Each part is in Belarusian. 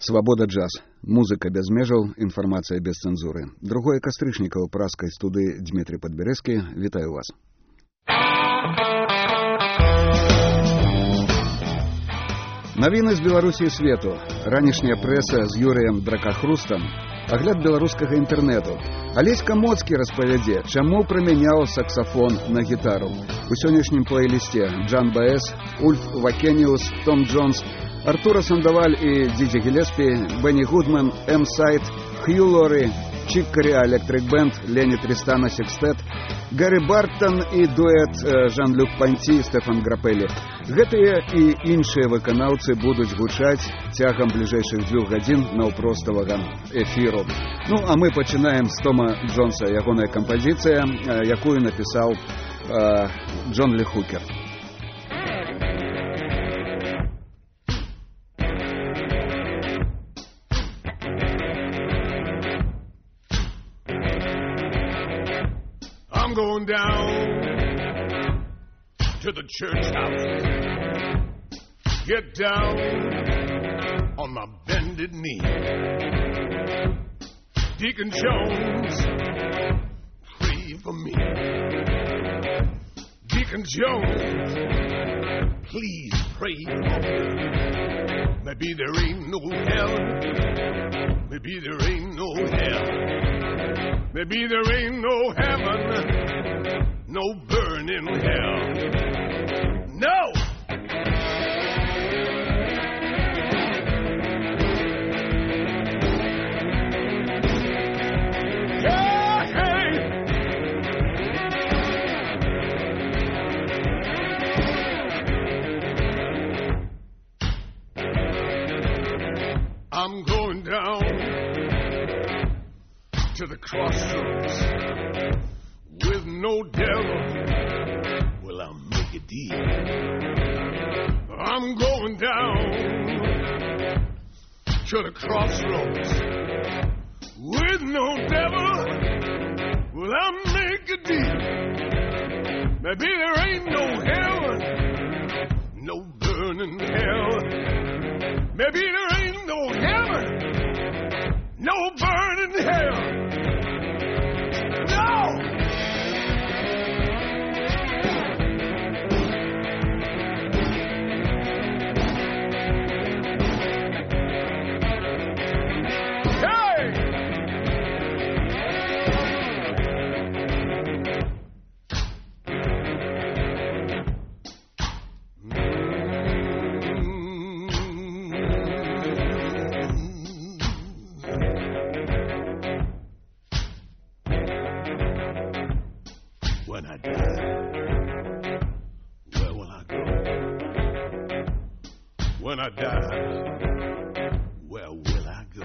Свабода джаз. Музыка без межаў, інфармацыя без цэнзуры. 2 кастрычніка ў праскай студыі Дмітрий Падбярэзкі. Вітаю вас. Навіны з Беларусі і свету. Ранішняя прэса з Юрыем Дракахрустам. Агляд беларускага інтэрнэту. Алесь Камоцкі распавядзе, чаму прымяняў саксафон на гітару. У сённяшнім плейлісце Джан Баэс, Ульф Вакеніус, Том Джонс, Артура Сандаваль і Діді Гілеспі, Бенні Гудман, М. Сайт, Хью Лори, Чик Кориа Электрик Бенд, Лені Трістана Секстет, Гаррі Бартон і дуэт Жан-Люк Панці, Стэфан Грапелі. Гэтыя і іншыя выканаўцы будуць гучаць цягам бліжэйшых 2 гадзін наўпроставага эфіру. Ну, а мы пачынаем з Тома Джонса, ягоная кампазіцыя, якую напісаў Джон Лі Хукер. I'm going down to the church house, get down on my bended knee. Deacon Jones, pray for me. Deacon Jones, please pray for me. Maybe there ain't no hell, maybe there ain't no hell, maybe there ain't no heaven, no burning hell. No! Yeah, hey! I'm going down to the crossroads with no devil. Will I make a deal? I'm going down to the crossroads with no devil. Will I make a deal? Maybe there ain't no hell, no burning hell. Maybe there ain't no heaven, no burning hell. No! When I die, where will I go? When I die, where will I go?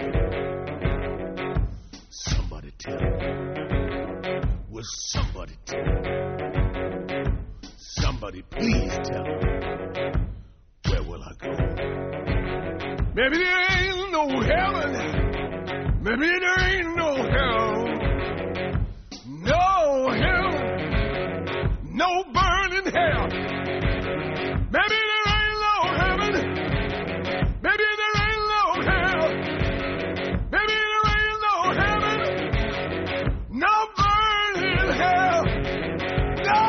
Somebody tell me. Will somebody tell me? Somebody please tell me. Where will I go? Maybe there ain't no heaven. Maybe there ain't no hell. No hell. No burning hell. Maybe there ain't no heaven. Maybe there ain't no hell. Maybe there ain't no heaven. No burning hell. No.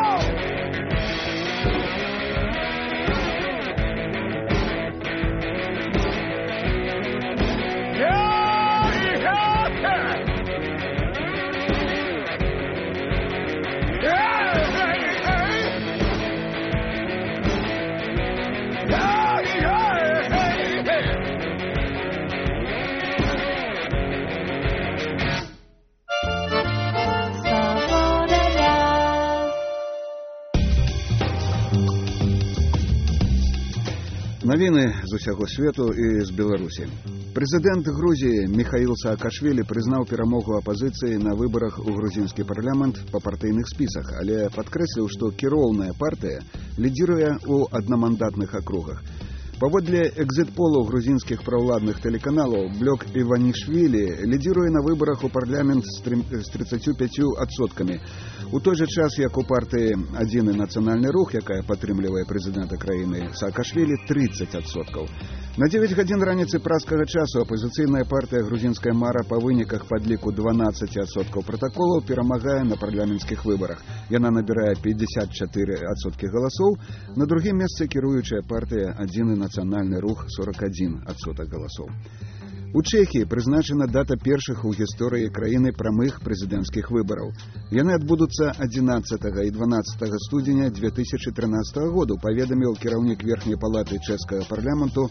Yeah, yeah, yeah. Yeah. Навіны з усяго свету і з Беларусі. Прэзідэнт Грузіі Міхаіл Саакашвілі прызнаў перамогу апазіцыі на выбарах у грузінскі парламент па партыйных спісах, але падкрэсліў, што кіроўная партыя лідзіруе ў аднамандатных акругах. Паводле экзит-полу грузінскіх праўладных тэлеканалаў, Блёк Іванішвілі лідзіруе на выбарах у парламент з 35%. У той жа час, як у партыі «Адзіны нацыянальны рух», якая падтрымлівае прэзідэнта краіны Саакашвілі, 30%. На 9 гадзін раніцы праскага часу апазіцыйная партыя «Грузінская мара» па выніках падліку 12% пратаколаў перамагае на парламенцкіх выбарах. Яна набірае 54% галасоў. На другім месцы кіруючая партыя «Адзіны нацыянальны рух» 41% галасоў. У Чэхіі прызначана дата першых у гісторыі краіны прамых прэзідэнцкіх выбараў. Яны адбудуцца 11 і 12 студзеня 2013 году, паведаміў кіраўнік верхняй палаты чэшскага парламенту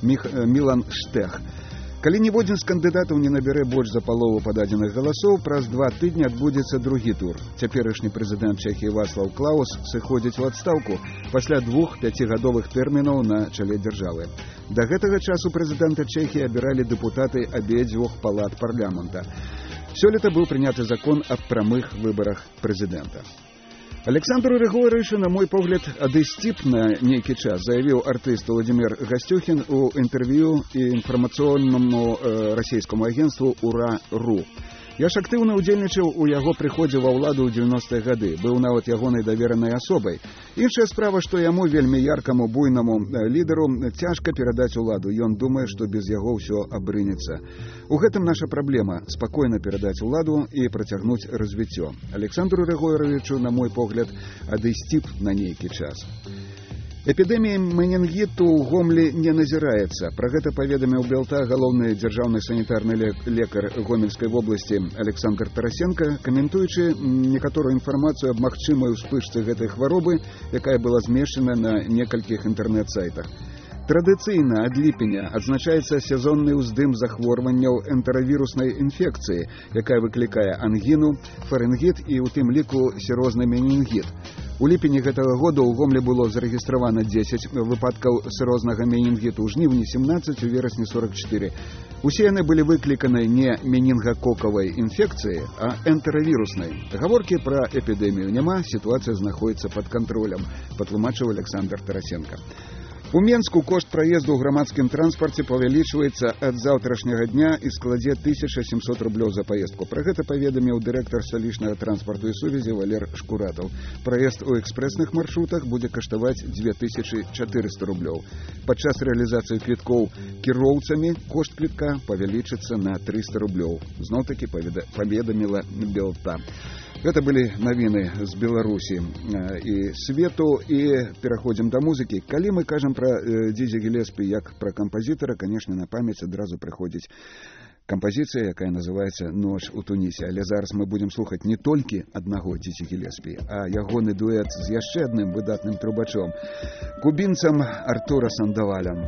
Мілан Штэх. Калі ніводзін з кандыдатаў не набярэ больш за палову пададзеных галасоў, праз 2 тыдні адбудзецца другі тур. Цяперашні прэзідэнт Чэхіі Вацлаў Клаус сыходзіць у адстаўку пасля 2 5гадовых тэрмінаў на чале дзяржавы. Да гэтага часу прэзідэнта Чэхіі абіралі дэпутаты абедзвюх палат парламента. Сёлета быў прыняты закон аб прамых выбарах прэзідэнта. Александру Григорьевичу, на мой погляд, адысціп на нейкі час, заявіў артыст Владимир Гастюхин у інтэрв'ю інфармацыйнаму расійскаму агенству «Ура.ру». Я ж актыўна ўдзельнічаў у яго прыходзе ва ўладу ў 90-е гады, быў нават ягонай даверанай асобай. Іншая справа, што яму, вельмі яркаму, буйнаму лідару, цяжка перадаць уладу. Ён думае, што без яго ўсё абрынецца. У гэтым наша праблема – спакойна перадаць уладу і працягнуць развіццё. Александру Григорьевичу, на мой погляд, адысціп на нейкі час. Эпідэмія менінгіту ў Гомлі не назіраецца. Пра гэта паведаміў Белта галоўны дзяржаўны санітарны лекар Гомельскай вобласці Александр Тарасенко, каментуючы некаторую інфармацыю аб магчымай успышцы гэтай хваробы, якая была змешчана на некалькіх інтэрнэт-сайтах. Традыцыйна ад ліпеня адзначаецца сезонны ўздым захворванняў энтэравіруснай інфекцыі, якая выклікае ангіну, фарынгіт і ў тым ліку серозны менінгіт. У ліпені гэтага года ў Гомлі было зарэгістравана 10 выпадкаў серознага менінгіту, у жніўні 17, у верасні 44. Усе яны былі выкліканы не менінгакокавай інфекцыяй, а энтэравіруснай. Гаворкі пра эпідэмію няма, сітуацыя знаходзіцца пад кантролем, патлумачыў Александр Тарасенко. У Менску кошт праезду ў грамадскім транспарце павялічваецца ад заўтрашняга дня і складзе 1700 рублёў за паездку. Пра гэта паведаміў дырэктар сталічнага транспарту і сувязі Валер Шкуратаў. Праезд у экспрэсных маршрутах будзе каштаваць 2400 рублёў. Падчас рэалізацыі квіткоў кіроўцамі кошт квітка павялічыцца на 300 рублёў. Зноў-такі паведаміла Белта. Гэта былі навіны з Беларусі і свету, і пераходзім да музыкі. Калі мы кажам пра Дзідзі Гілеспі як пра кампазітара, канешне, на памяць адразу прыходзіць кампазіцыя, якая называецца «Ноч у Тунісе». Але зараз мы будзем слухаць не толькі аднаго Дзідзі Гілеспі, а ягоны дуэт з яшчэ адным выдатным трубачом, кубінцам Артура Сандавалем.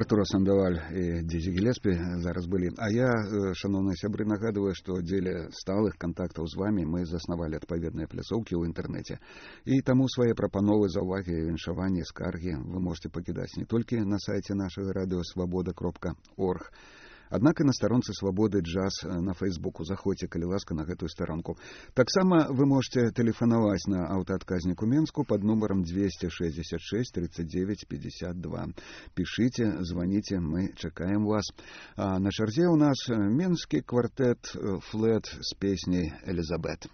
Артур Сандаваль і Дзізі Гілеспі зараз былі. А я, шановныя сябры, нагадываю, што дзеля сталых кантактаў з вамі мы заснавалі адпаведныя пляцоўкі ў інтэрнэце. І таму свае прапановы, заўвагі, віншаванні, скаргі вы можете пакідаць не толькі на сайце нашага радыё свабода.орг, аднак і на старонцы Свабоды Джаз на Фейсбуку. Заходзьце, калі ласка, на гэтую старонку. Таксама вы можете тэлефанаваць на аўтаадказнік у Менску пад нумарам 266 39 52. Пішыце, званіце, мы чакаем вас. А на чарзе ў нас менскі квартэт «Флет» з песняй «Элізабет».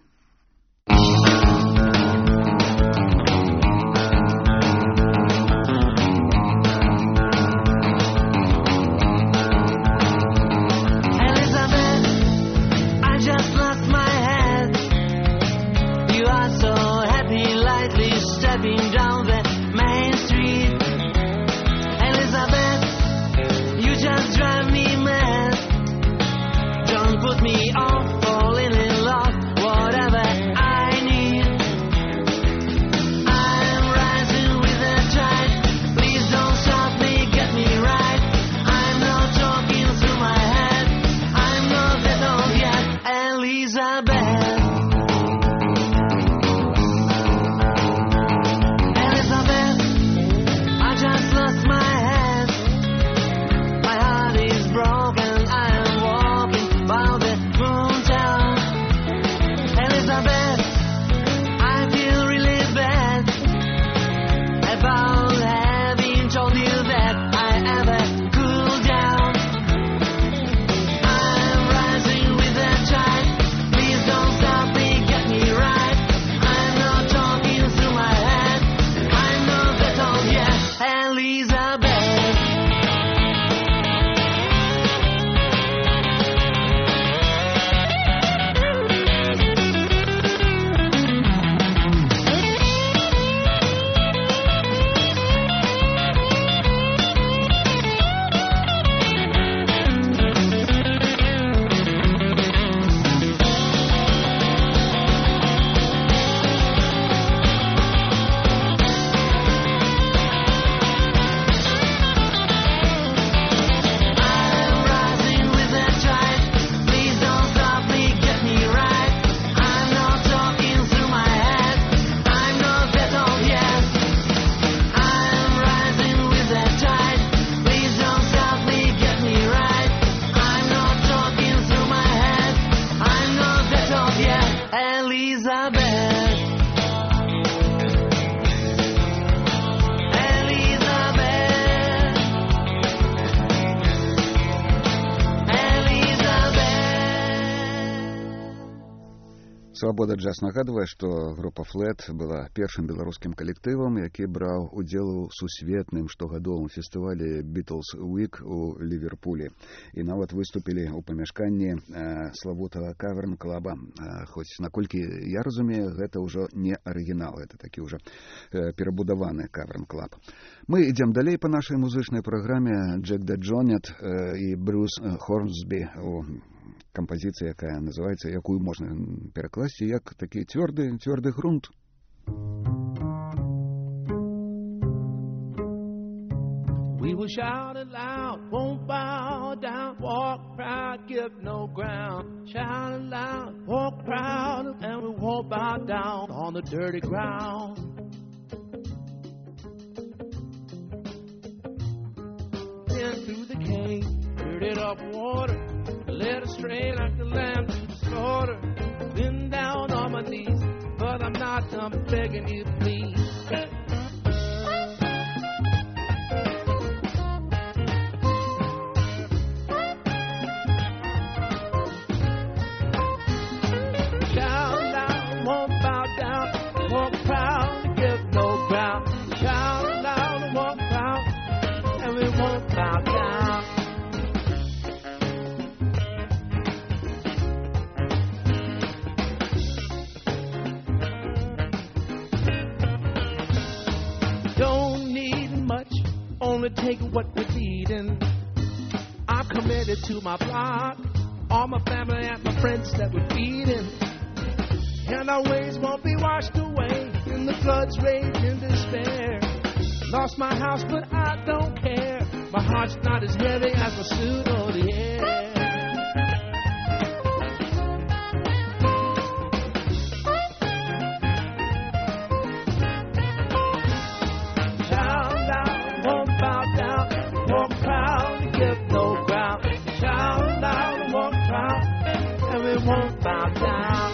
Свабода Джаз нагадвае, што група «Флет» была першым беларускім калектывам, які браў удзел у сусветным штогадовым фестывалі «Beatles Week» у Ліверпулі. І нават выступілі ў памяшканні славутага каверн-клаба. Хоць, наколькі я разумею, гэта ўжо не арыгінал, гэта такі ўжо перабудаваны каверн-клаб. Мы ідзем далей па нашай музычнай праграме. Джек де Джонет і Брюс Хорнсбі у кампазіцыя, якая называецца, якую можна перакласці як такі цвёрды грунт. We will shout it loud, won't bow down, walk proud, give no ground. Shout it loud, walk proud, and we won't bow down on the dirty ground. In through the cave, dirtied up water, led astray like the lamb to the slaughter. Been down on my knees, but I'm not done begging you, please. Shout loud, won't bow down, walk proud, give no ground. Shout loud, walk proud, and we won't bow down. Only take what we're needing. I'm committed to my block, all my family and my friends that we're feeding. And our ways won't be washed away in the flood's rage and despair. Lost my house, but I don't care. My heart's not as heavy as my suit, oh yeah. Won't bow down.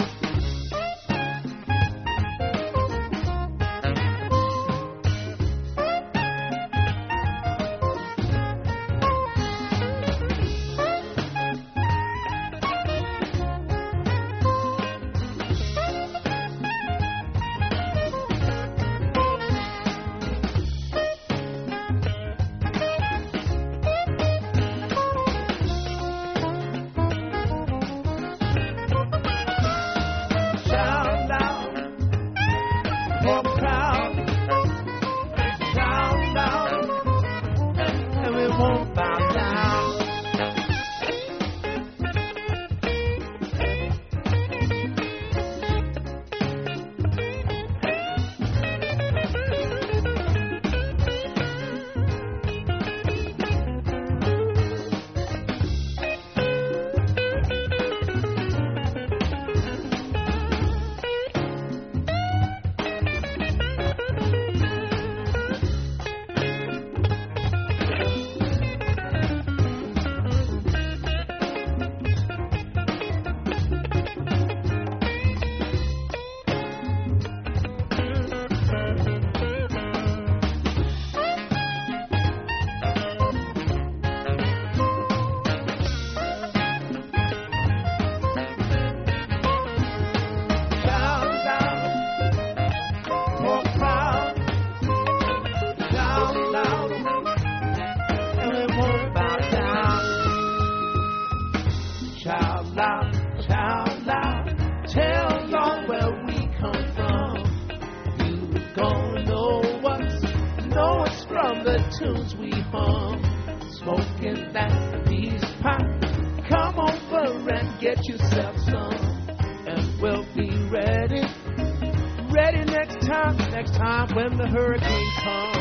Tunes we hum, smoking that peace pipe. Come over and get yourself some, and we'll be ready next time when the hurricane comes.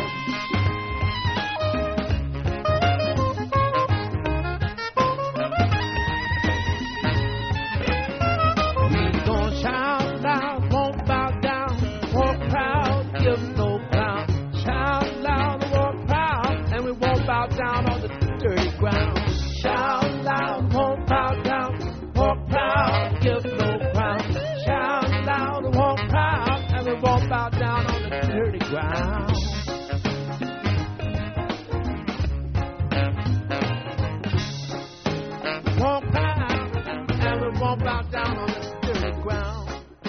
We gon' shout loud, won't bow down, walk proud, give no ground. Shout loud, walk proud, and we won't bow down on the dirty ground. Shout loud, won't bow down, walk proud, give no ground. Shout loud, walk proud, and we won't bow down on the dirty ground. Walk proud, and we won't bow down on the dirty ground.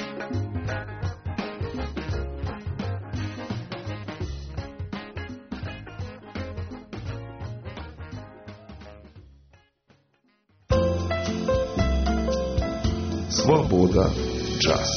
Свобода джаз.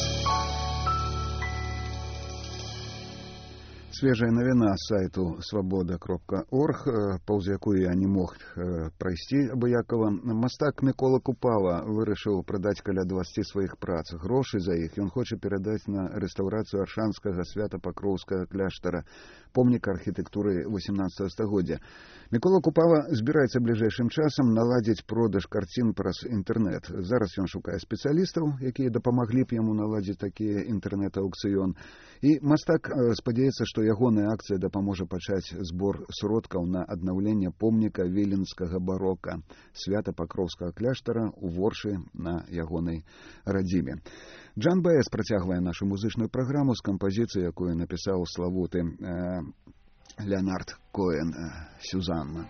Свежая навіна з сайту свобода.орг, паўз якую я не мог прайсці абыякова. Мастак Мікола Купала вырашыў прадаць каля 20 сваіх прац. Грошы за іх ён хоча перадаць на рэстаўрацыю аршанскага свята-пакроўскага кляштара, помніка архітэктуры 18 стагоддзя. Мікола Купала збіраецца бліжэйшым часам наладзіць продаж карцін праз інтэрнэт. Зараз ён шукае спецыялістаў, якія дапамаглі б яму наладзіць такі інтэрнэт-аўкцыён. І мастак спадзяецца, што ягоная акцыя дапаможа пачаць збор сродкаў на аднаўленне помніка віленскага барока, свята-пакроўскага кляштара ў Воршы на ягонай радзіме. Джан Баэс працягвае нашу музычную праграму з кампазіцыяй, якую напісаў славуты Леонард Коэн «Сюзанна».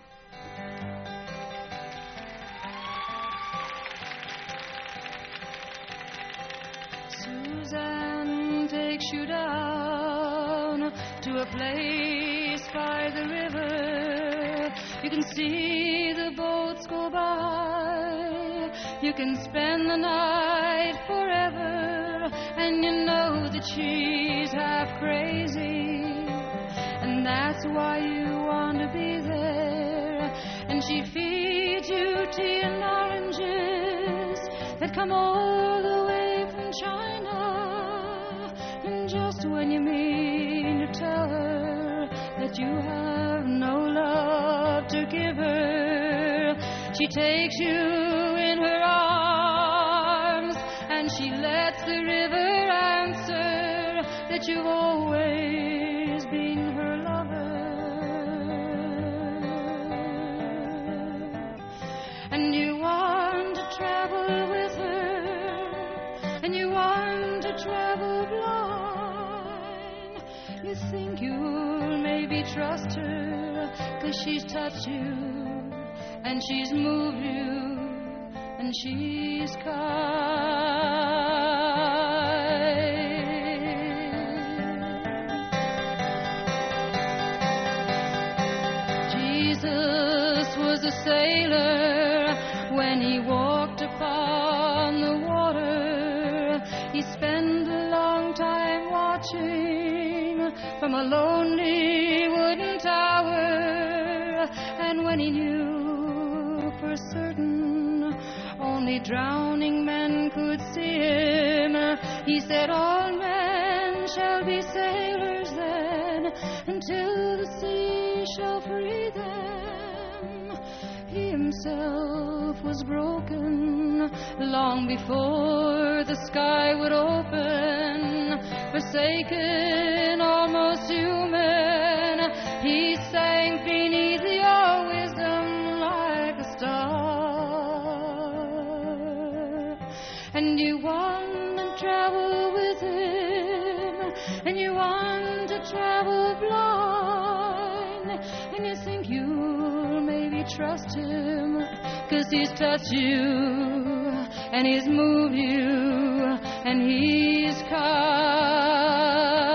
Suzanne takes you down to a place by the river. You can see the boats go by. You can spend the night forever, and you know that she's half crazy, and that's why you want to be there. And she feeds you tea and oranges that come all the way from China. And just when you mean to tell her that you have no love to give her. She takes you in her arms, and she lets the river answer that you've always been her lover. And you want to travel with her, and you want to travel blind. You think you'll maybe trust her, 'cause she's touched you, and she's moved you, and she's kind. Jesus was a sailor when he walked upon the water. He spent a long time watching from a lonely wooden tower, and when he knew for certain only drowning men could see him, he said, all men shall be sailors then, until the sea shall free them. He himself was broken long before the sky would open. Forsaken, almost human, he sank beneath your wisdom like a star. And you want to travel with him, and you want to travel blind, and you think you'll maybe trust him, 'cause he's touched you, and he's moved you, and he's kind.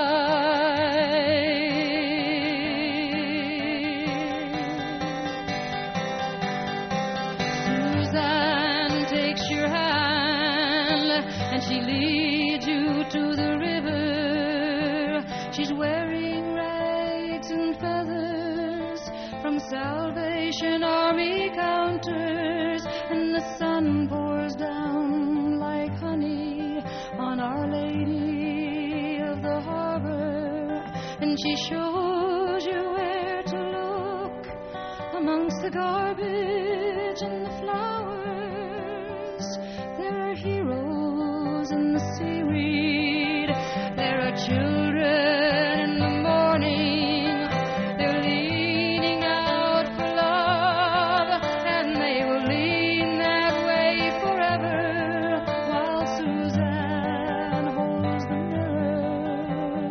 Suzanne takes your hand, and she leads you to the river. She's wearing rags and feathers from Salvation Army counters, and the sun pours down like honey on Our Lady of the Harbor, and she shows you where to look amongst the garbage and the flowers. There are heroes in the seaweed, there are children in the morning. They're leaning out for love, and they will lean that way forever, while Suzanne holds the mirror.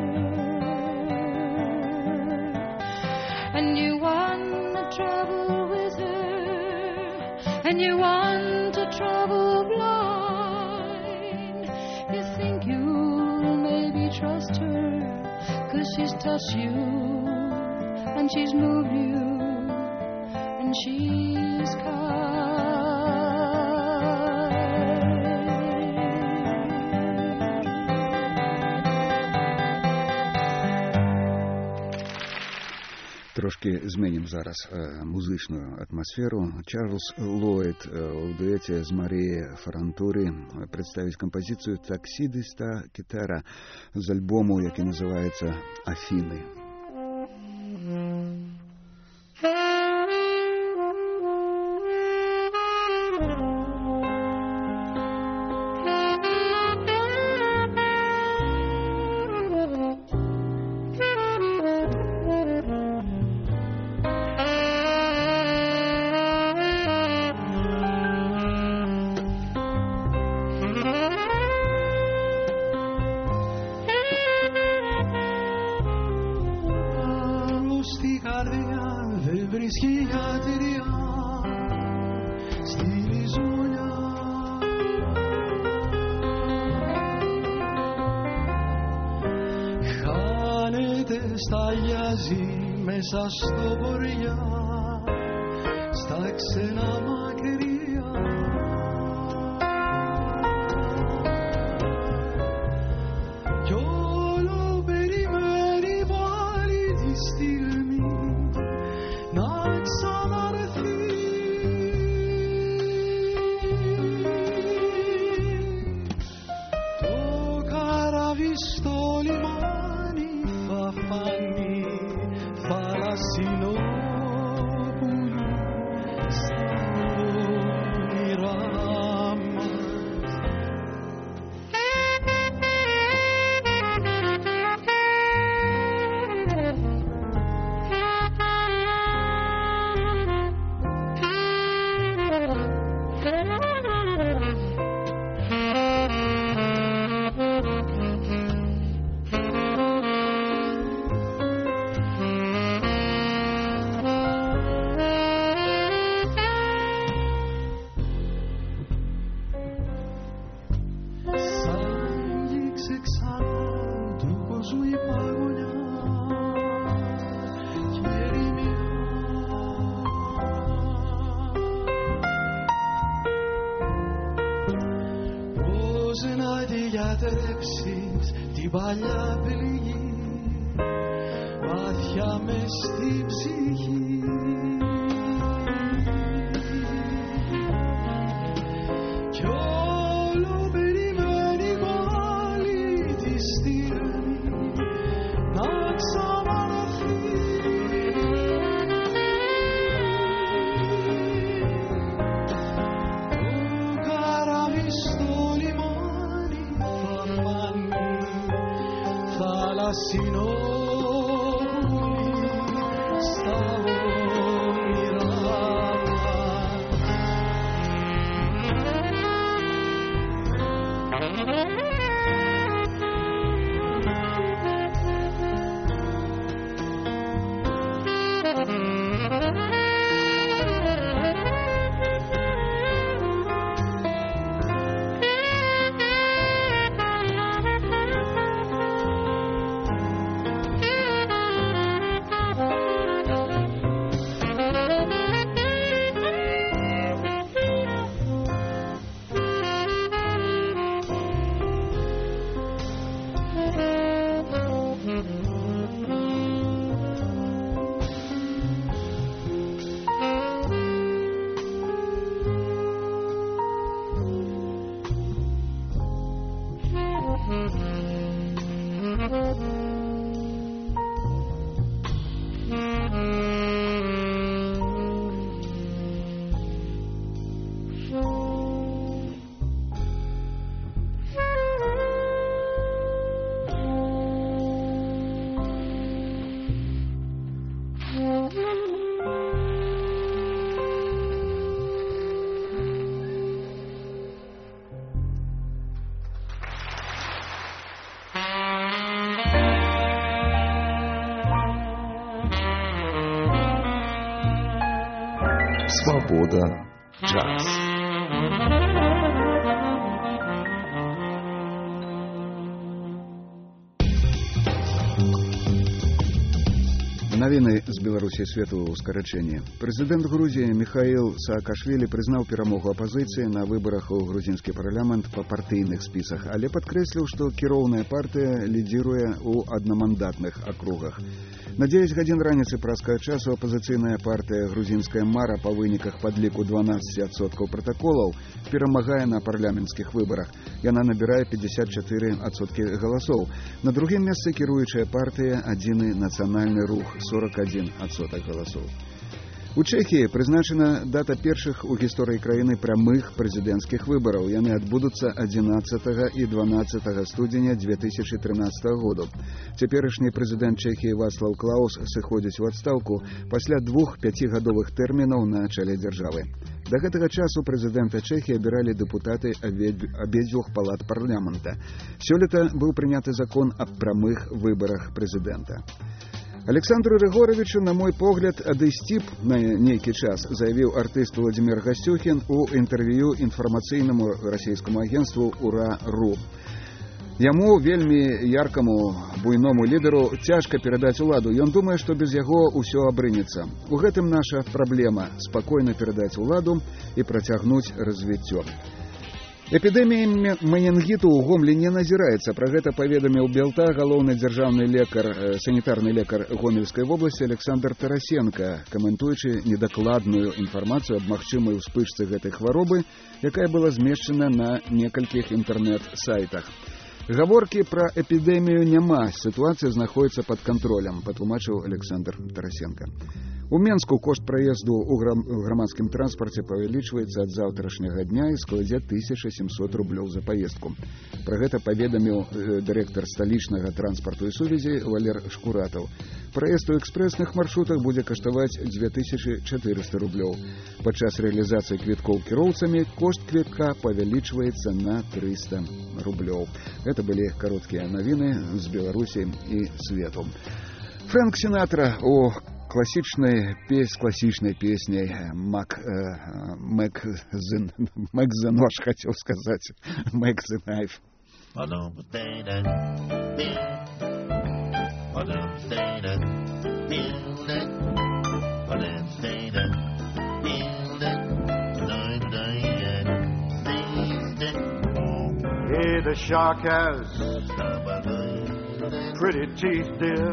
And you want to travel with her, and you want to travel blind. You think you'll maybe trust her, 'cause she's touched you, and she's moved you, and she's kind. Трошки зменім зараз музичну атмосферу. Чарльз Ллойд у дуэте з Марією Фарантурі представить композицію «Таксидиста Кітера» з альбому, який називається «Афіни». Μέσα στο βοριά, στα ξένα μακριά, κι όλο περιμένει πάλι τη στιγμή να ξαναρθεί. Το καράβι στο λιμάνι θα φανεί θαλασσινό που ζουή παγωνιά και ερημιά. Πώς να τη γιατρέψεις την παλιά πληγή βαθιά μες στη ψυχή. Κι όλο περιμένει πάλι τη στιγμή να ξαναρθεί. Το καράβι στο λιμάνι θα φανεί θαλασσινό στα όνειρά Свобода джаз. Навіны з Беларусі свету ў скарачэнні. Прэзідэнт Грузіі Михаил Саакашвілі прызнаў перамогу апазіцыі на выбарах у грузінскі парламент па партыйных спісах, але падкрэсліў, што кіроўная партыя лідзіруе ў аднамандатных акругах. На 9 гадзін раніцы праскага часу апазіцыйная партыя грузінская мара па выніках падліку 12% пратаколаў перамагае на парламенцкіх выбарах. Яна набірае 54% галасоў. На другім месцы кіруючая партыя «Адзіны нацыянальны рух» 41% галасоў. У Чэхіі прызначана дата першых у гісторыі краіны прамых прэзідэнцкіх выбараў. Яны адбудуцца 11 і 12 студзеня 2013 году. Цяперашні прэзідэнт Чэхіі Вацлаў Клаус сыходзіць у адстаўку пасля 2 5-гадовых тэрмінаў на чале дзяржавы. Да гэтага часу прэзідэнта Чэхіі абіралі дэпутаты абедзвюх палат парламента. Сёлета быў прыняты закон аб прамых выбарах прэзідэнта. Александру Рыгоровичу, на мой погляд, адысці б на нейкі час, заявіў артыст Владимир Гасцюхін у інтэрв'ю інфармацыйнаму расійскаму агенству «Ура.ру». Яму, вельмі яркаму, буйному лідару, цяжка перадаць уладу. Ён думае, што без яго ўсё абрынецца. У гэтым наша праблема – спакойна перадаць уладу і працягнуць развіццё. Эпідэмія менінгіту ў Гомлі не назіраецца. Пра гэта паведаміў Белта галоўны дзяржаўны лекар, санітарны лекар Гомельскай вобласці Александр Тарасенко, каментуючы недакладную інфармацыю аб магчымай успышцы гэтай хваробы, якая была змешчана на некалькіх інтэрнэт-сайтах. Гаворкі пра эпідэмію няма, сітуацыя знаходіцца пад кантролем, патлумачыў Александр Тарасенко. У Менску кошт праезду ў грамадскім транспарце павялічваецца ад заўтрашняга дня і складзе 1700 рублёў за паездку. Пра гэта паведаміў дырэктар сталічнага транспарту і сувязі Валер Шкуратаў. Праезд у экспрэсных маршрутах будзе каштаваць 2400 рублёў. Падчас рэалізацыі квіткоў кіроўцамі кошт квітка павялічваецца на 300 рублёў. Гэта былі кароткія навіны з Беларусі і свету. Фрэнк Сінатра у классичной песней Мэг the Нож, хотел сказать, Мэг the Knife. shark has pretty teeth, dear,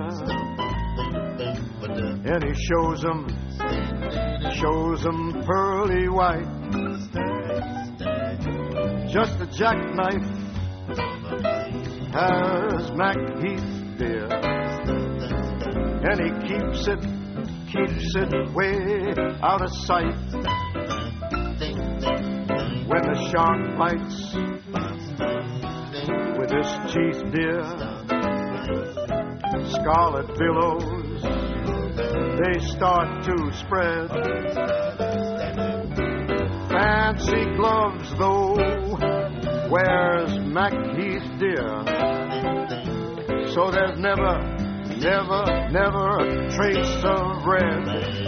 and he shows them pearly white. Just a jackknife has Mac Heath, dear, and he keeps it way out of sight. When the shark bites with his teeth, dear, scarlet billows, they start to spread. Fancy gloves, though, wears Mac Heath, dear, so there's never a trace of red.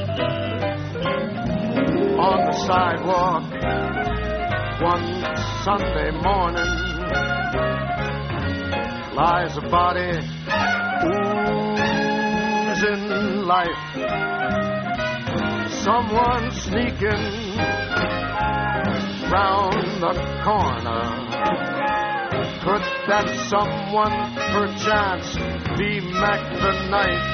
On the sidewalk one Sunday morning lies a body oozing life. Someone sneaking round the corner. Could that someone perchance be Mac the Knife?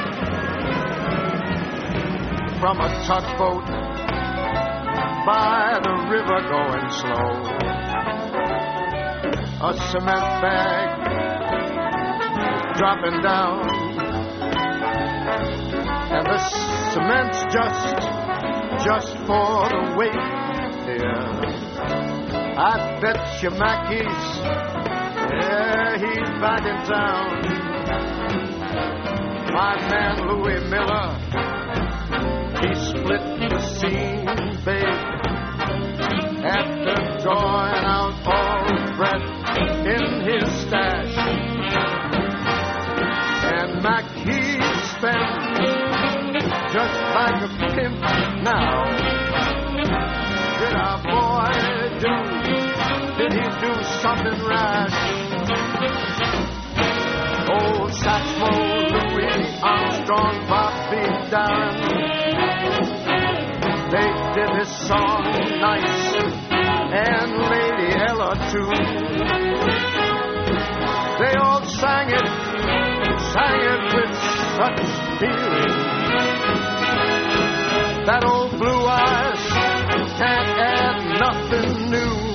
From a tugboat by the river going slow, a cement bag dropping down, and the cement's just for the weight, dear. I bet you Mackie's, yeah, he's back in town. My man Louis Miller, he split the scene big after drawing out all the breath in his stash. And Mac, he spent just like a pimp now. Did our boy did he do something rash? Old Satchmo, Louis Armstrong, Bobby Darin, they did his song nice, and Lady Ella too. They all sang it with such feeling that old Blue Eyes can't add nothing new.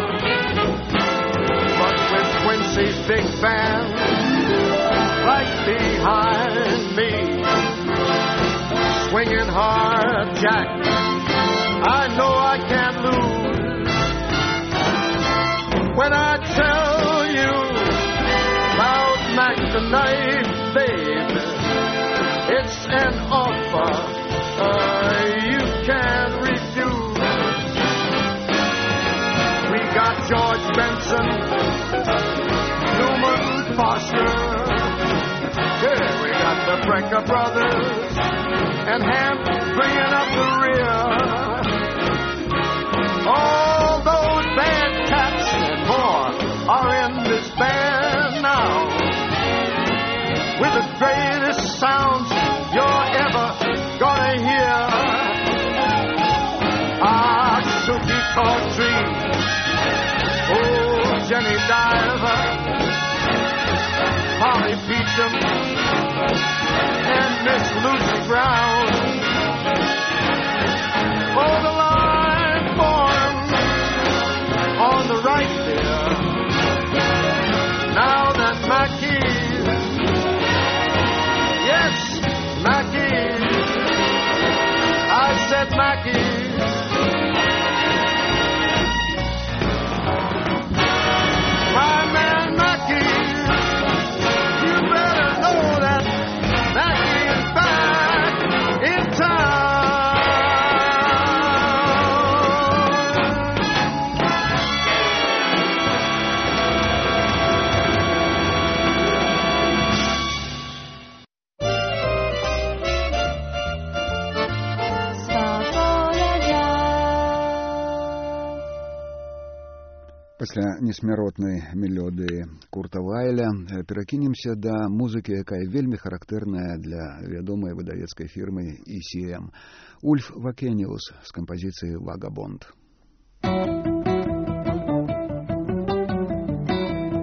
But with Quincy's big band right behind me, swinging hard, Jack, I know I can't lose. When I tell you about Mac the Knife, babe, it's an offer you can't refuse. We got George Benson, Newman Foster, yeah, we got the Brecker Brothers, and Ham bringing up the rear. All those bad cats and more are in this band now, with the greatest sounds you're ever gonna hear. Suki Tawdry, oh Jenny Diver, Polly Beecham, and Miss Lucy Brown. Oh, the line forms on the right there. Now that Mackie's, yes, Mackie's, I said Mackie's. My man Mackie's, you better know that Mackie is back in town. Пасля несмяротнай мелодыі Курта Вайля перакінемся да музыкі, якая вельмі характэрная для вядомай выдавецкай фірмы ECM. Ульф Вакениус з кампазіцыяй «Вагабонд».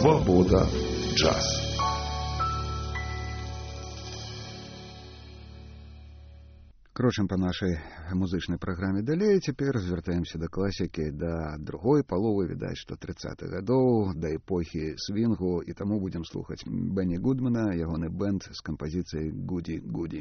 Свобода джаз. Крочым па нашай музычнай праграме далей. Цяпер звяртаемся да класікі, да другой паловы, відаць, што 30-х гадоў, да эпохі свінгу, і таму будзем слухаць Бенні Гудмана, ягоны бэнд з кампазіцыяй «Гуді Гуді».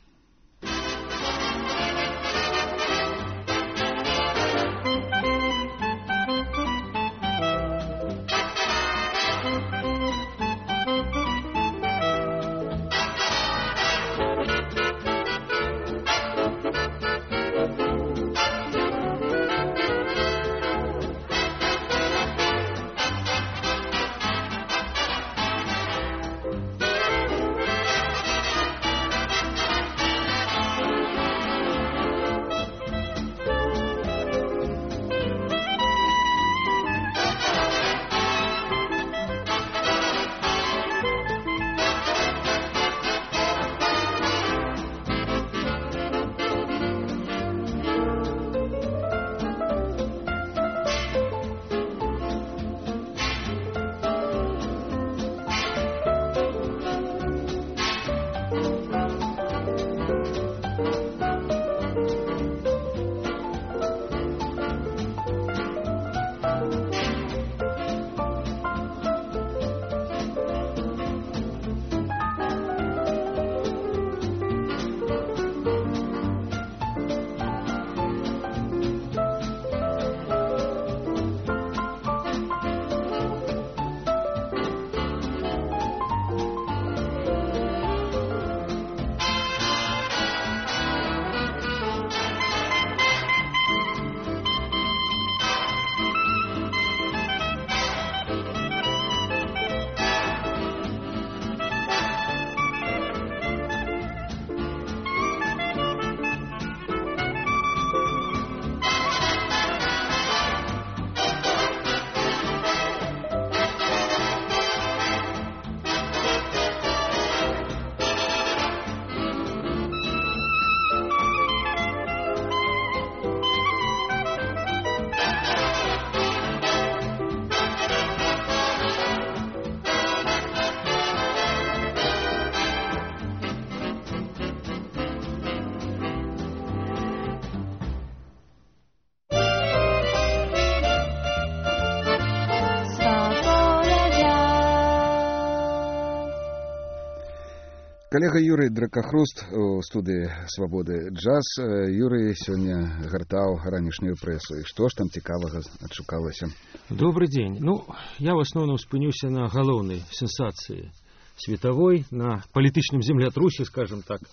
Калега Юрый Дракахруст у студыі «Свабоды джаз». Юрый сёння гартаў ранішнюю прэсу. І што ж там цікавага адшукалася? Добрый день. Я в основном спынюся на галоўнай сенсацыі световой, на палітычным землятрусе, скажем так.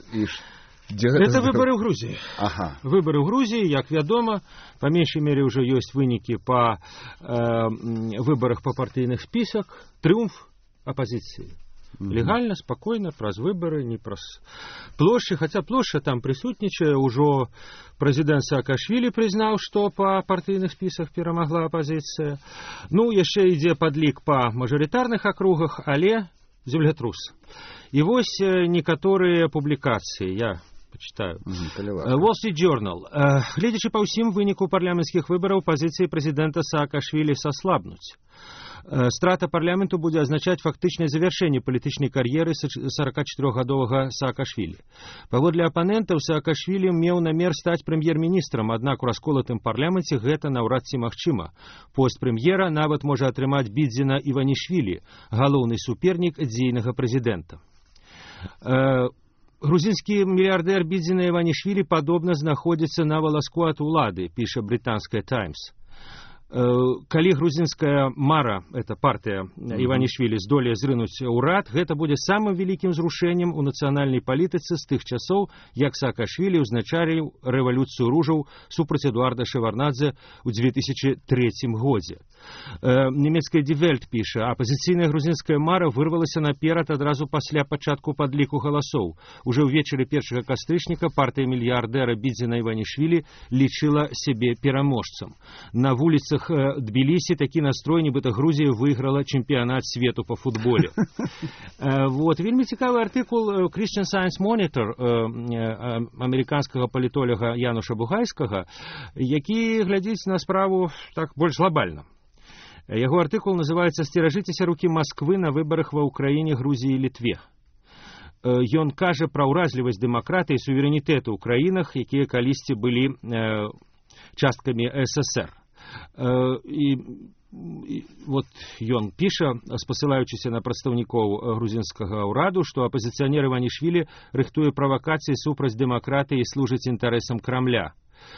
Это выборы в Грузии. Ага. Выборы в Грузии, як вядома, по меньшей мере уже есть вынікі по выборах по партийных список. Триумф оппозиции. Легально, спокойно, праз выборы, не праз плошчы, хотя плошча там присутнічае, ужо прэзідэнт Саакашвілі прызнаў, што па партыйных спісах перамагла апазіцыя. Яшчэ ідзе падлік па мажарытарных акругах, але землятрус. І вось некаторыя публікацыі, я почитаю. Wall Street Journal. Гледзячы па ўсім выніку парламенцкіх выбараў, пазіцыі прэзідэнта Саакашвілі саслабнуць. Страта парламенту будзе азначаць фактычнае завяршэнне палітычнай кар'еры 44-гадовага Саакашвілі. Паводле апанентаў, Саакашвілі меў намер стаць прэм'ер-міністрам, аднак у расколатым парламенце гэта наўрад ці магчыма. Пост прэм'ера нават можа атрымаць Бидзіна Іванішвілі, галоўны супернік дзейнага прэзідэнта. Грузінскі мільярдэр Бидзіна Іванішвілі падобна знаходзіцца на валаску ад улады, піша брытанская «Таймс». Калі грузінская мара, это партыя Іванішвілі, здолее зрынуць урад, гэта будзе самым вялікім зрушэннем у нацыянальнай палітыцы з тых часоў, як Саакашвілі ўзначаліў рэвалюцыю ружаў супраць Эдуарда Шеварднадзе ў 2003 годзе. Нямецкая Die Welt піша, апазіцыйная грузінская мара вырвалася наперад адразу пасля пачатку падліку галасоў. Уже ўвечары 1 кастрычніка партыя мільярдэра Бидзіна Іванішвілі лічыла сябе пераможцам. На вуліцах Тбілісі такі настрой, нібыта Грузія выйграла чэмпіянат свету па футболе. Вельмі цікавы артыкул Christian Science Monitor амерыканскага палітолага Януша Бугайскага, які глядзіць на справу так больш глобальна. Яго артыкул называецца «Сцеражыцеся рукі Масквы на выбарах ва Ўкраіне, Грузіі і Літве». Ён кажа пра ўразлівасць дэмакратыі і суверэнітэту ў краінах, якія калісьці былі часткамі СССР. І вот ён піша, спасылаючыся на прадстаўнікоў грузінскага ўраду, што апазіцыянер Іванішвілі рыхтуе правакацыі супраць дэмакратыі і служыць інтарэсам Крамля.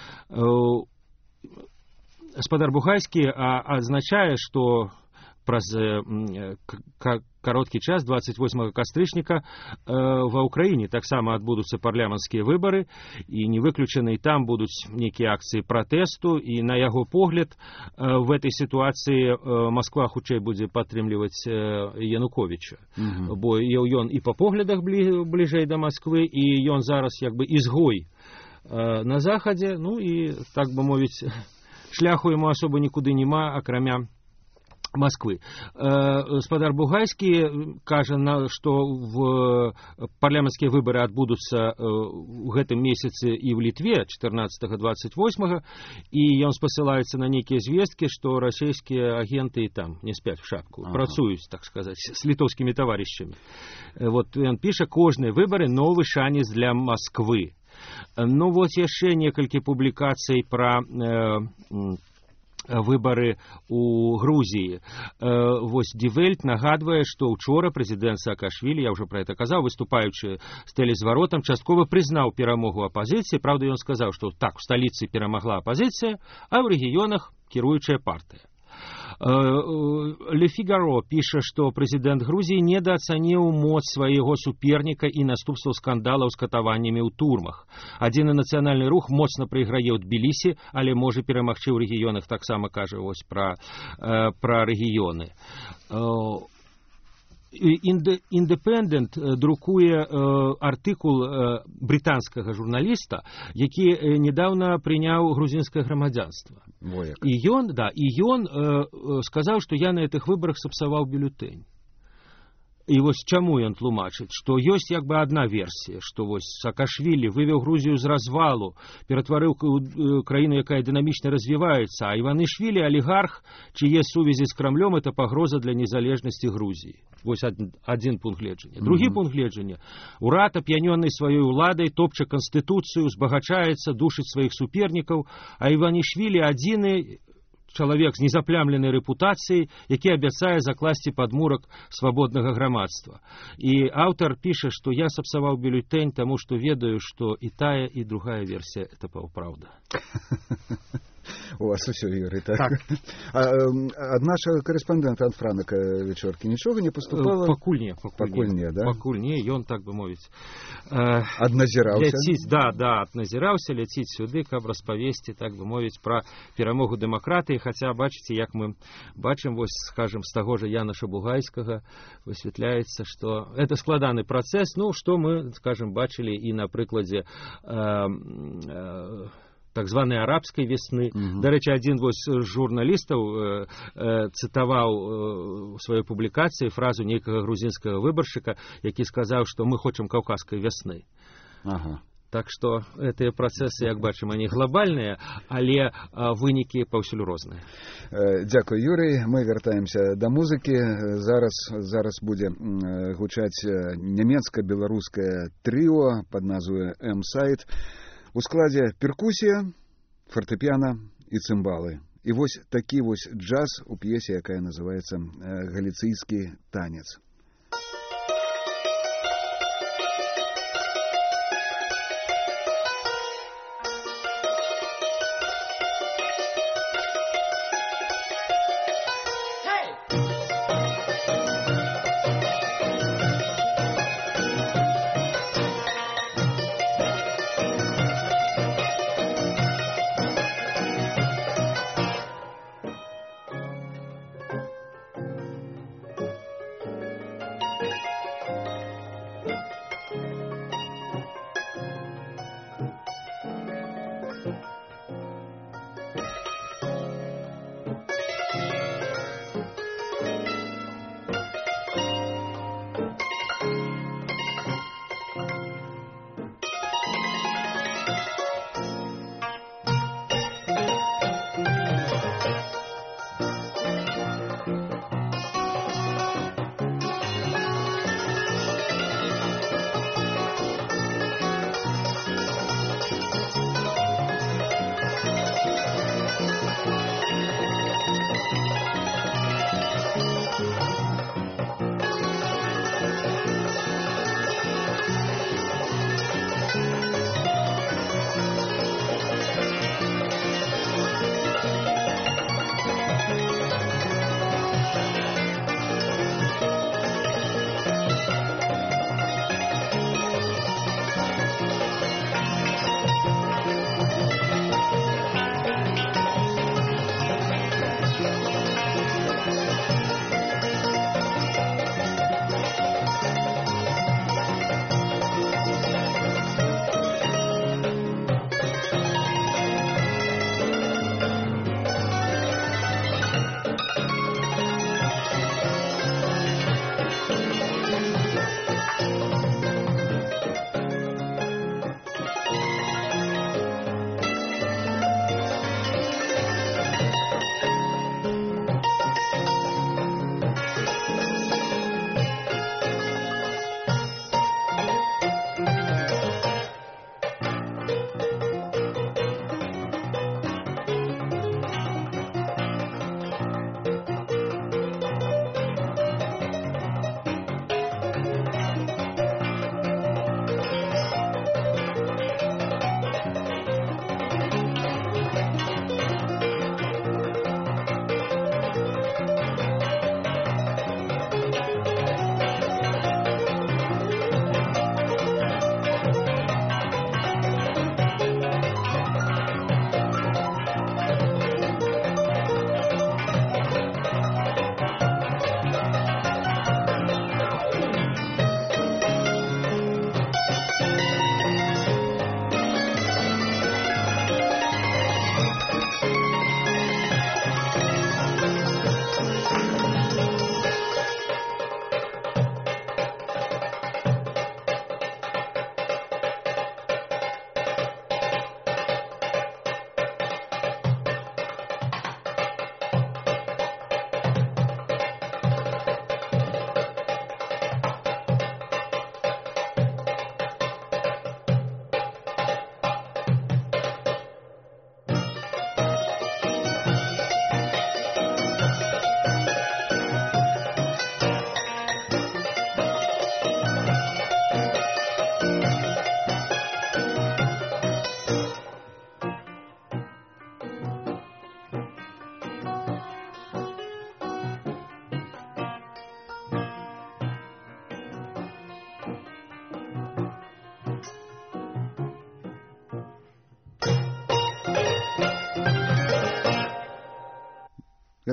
Спадар Бугайскі адзначае, што праз кароткі час, 28 кастрычніка, ва Ўкраіне таксама адбудуцца парламенцкія выбары, і не выключаны, і там будуць нейкія акцыі пратэсту, і на яго погляд в этой сітуацыі Масква хутчэй будзе падтрымліваць Януковіча. Бо ён і па поглядах бліжэй да Масквы, і ён зараз як бы ізгой на захадзе, ну і, так бы мовіць, шляху яму асоба нікуды нема, акрамя Москвы. Спадар Бугайскі кажа, што парламенцкія выбары адбудуцца ў гэтым месяцы і ў Літве 14-28, і ён спасылаецца на нейкія звесткі, што расійскія агенты і там не спяць в шапку, працуюць, так сказаць, з літоўскімі таварышамі. Вот ён піша, кожныя выбары новы шанец для Москвы. Ну вот яшчэ некалькі публікацый пра выбары у Грузіі. Вось Die Welt нагадвае, што ўчора прэзідэнт Саакашвілі, я ўжо пра гэта казаў, выступаючы з тэлезваротам, часткова прызнаў перамогу апазіцыі. Праўда, ён сказаў, што так, у сталіцы перамагла апазіцыя, а ў рэгіёнах кіруючая партыя. Le Figaro піша, што прэзідэнт Грузіі недаацаніў моц свайго суперніка і наступстваў скандалаў з катаваннямі ў турмах. Адзіны нацыянальны рух моцна прайграе ў Тбілісі, але можа перамагчы ў рэгіёнах, таксама кажа вось пра рэгіёны. Independent друкуе артыкул брытанскага журналіста, які недавно прыняў грузінскае грамадзянства. І ён сказаў, што я на гэтых выбарах сапсаваў бюлетэнь. І вось чаму ён тлумачыць, што ёсць як бы адна версія, што вось Саакашвілі вывеў Грузію з развалу, ператварыў краіну, якая дынамічна развіваецца, а Іванішвілі, алігарх, чые сувязі з Крамлём, это пагроза для незалежнасці Грузіі. Вось адзін пункт гледжання. Другі пункт гледжання. Урад, ап'янённый сваёй уладай, топча канстытуцыю, збагачаецца, душыць сваіх супернікаў, а Іванішвілі адзіны чалавек з незаплямленай рэпутацыяй, які абяцае закласці падмурак свабоднага грамадства. І аўтар піша, што я сапсаваў бюлетэнь, таму што ведаю, што і тая, і другая версія — это паўпраўда. У вас усё, Юрий, так? Ад нашага карэспандэнта, ад Франака Вечоркі, нічога не паступала? Пакуль не, да? Пакуль не, ён, так бы мовіць, адназіраўся? Ляціць, адназіраўся, ляціць сюды, каб распавесці, так бы мовіць, пра перамогу дэмакратыі, хаця, бачыце, як мы бачым, вось, скажем, з таго ж Янаша Бугайскага высвятляецца, што это складаны працэс, ну, што мы, скажем, бачылі і на прыкладзе так званой арабской весны. До речі, один з журналістаў цытаваў у сваёй публікацыі фразу нейкага грузінскага выбаршчыка, які сказаў, што мы хочам каўказскай вясны. Так што гэтыя працэсы, як бачым, они глобальныя, але вынікі паўсюль розныя. Дзякуй, Юрий. Мы вяртаемся да музыкі. Зараз будзе гучаць нямецка-беларускае трыо пад назвай M-Side. У складзе перкусія, фартэпіяна і цымбалы. І вось такі вось джаз у п'есе, якая называецца «Галіцыйскі танец».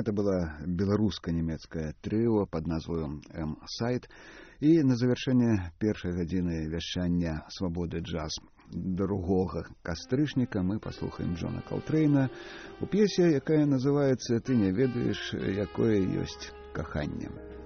Гэта была беларуска-нямецкае трыо пад назвою «М-сайт». І на завяршэнне першай гадзіны вяшчання «Свабоды джаз» 2 кастрычніка мы паслухаем Джона Колтрейна у п'есе, якая называецца «Ты не ведаеш, якое ёсць каханне».